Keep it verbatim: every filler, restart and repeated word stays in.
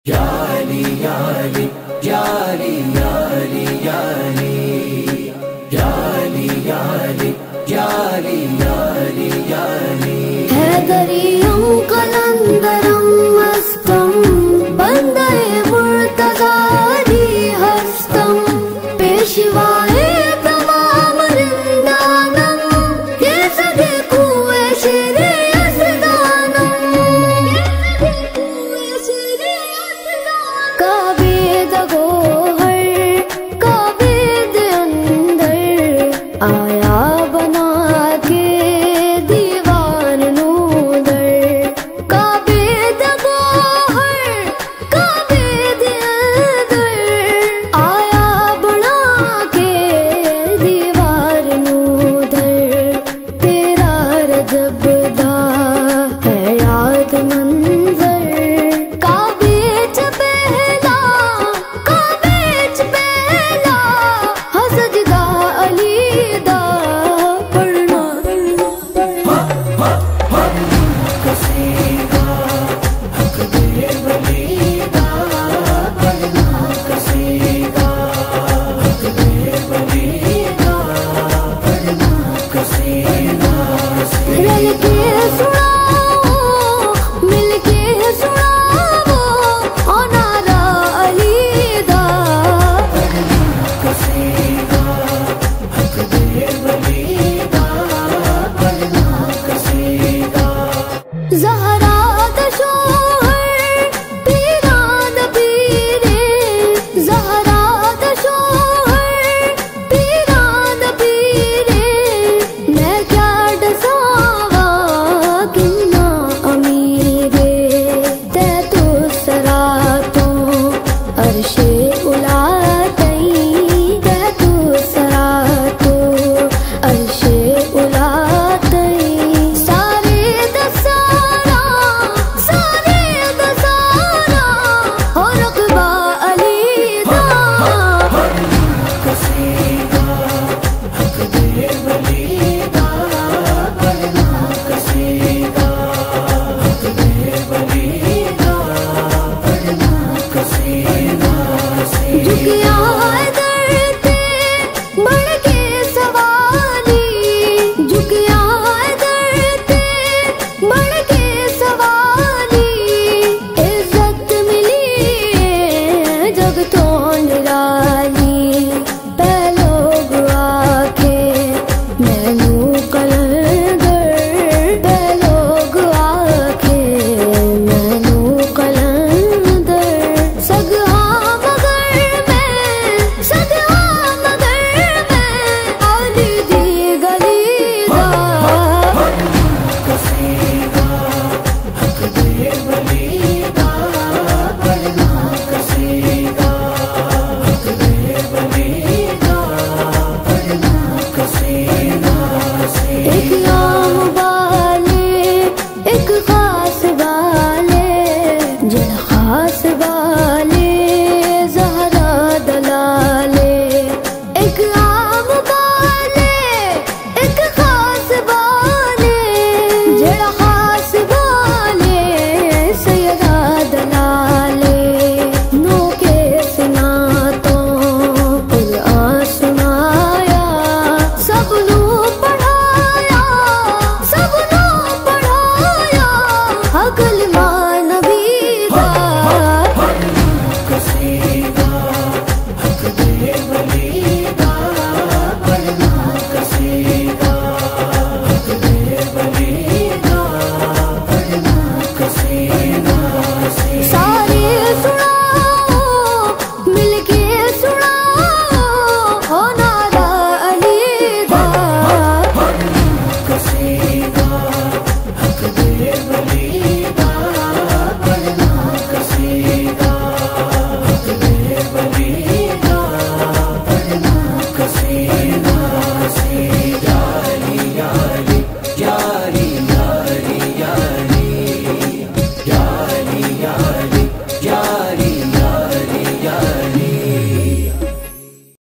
याली याली याली याली याली याली याली याली याली याली हैदरियम कलंदरम मस्तम बंदे मुर्तज़ारी हस्तम पेशवाए तमाम रिंदानम ये सदे कुए शेरे आया बना के दीवार नूदर काबे दगोहर काबे दिलदर आया बना के दीवार नूदर तेरा रजब दा है याद मंजर काबे च पहला काबे च पहला हसजदा अली एक आम वाले एक खास वाले जन खास वाले